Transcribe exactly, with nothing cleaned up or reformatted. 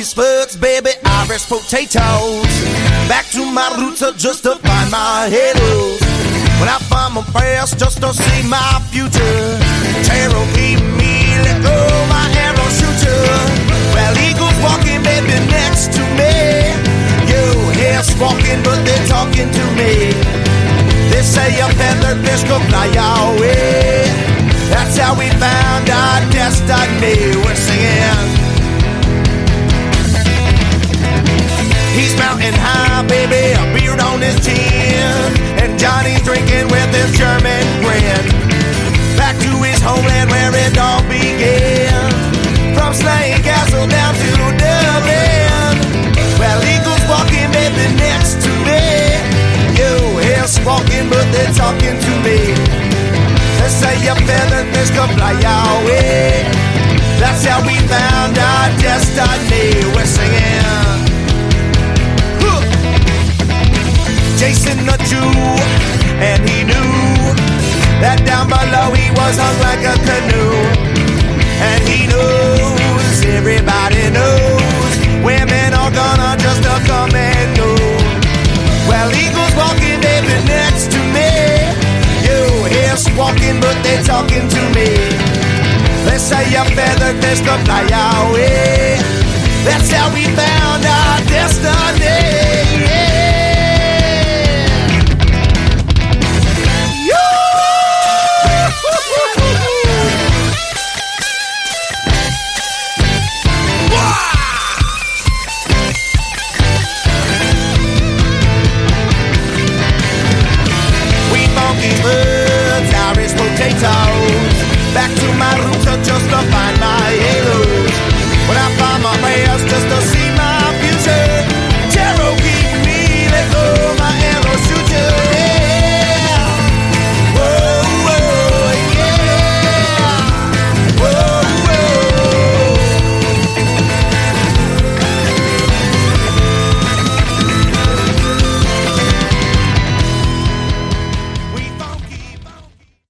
East Bucks, baby, Irish potatoes. Back to my roots or just to find my halos. When I find my past just to see my future. Cherokee me, let go my arrow shooter. Well, eagles walking, baby, next to me. You hear walking, but they're talking to me. They say a feathered fish could fly our way. That's how we found our destiny. We're singing. He's mountain high, baby, a beard on his chin, and Johnny's drinking with his German grin. Back to his homeland where it all began, from Slane Castle down to Dublin. Well, eagles walking, baby, next to me. You hear squawking, but they're talking to me. They say a feathered fish come fly our way. That's how we found our destiny. We're singing. Jason the Jew, and he knew that down below he was hung like a canoe. And he knows, everybody knows, women are gonna just uh, come and go. Well, eagles walking, baby, next to me. You hear squawking, but they're talking to me. They say a feathered fish could fly our way. That's how we found our destiny.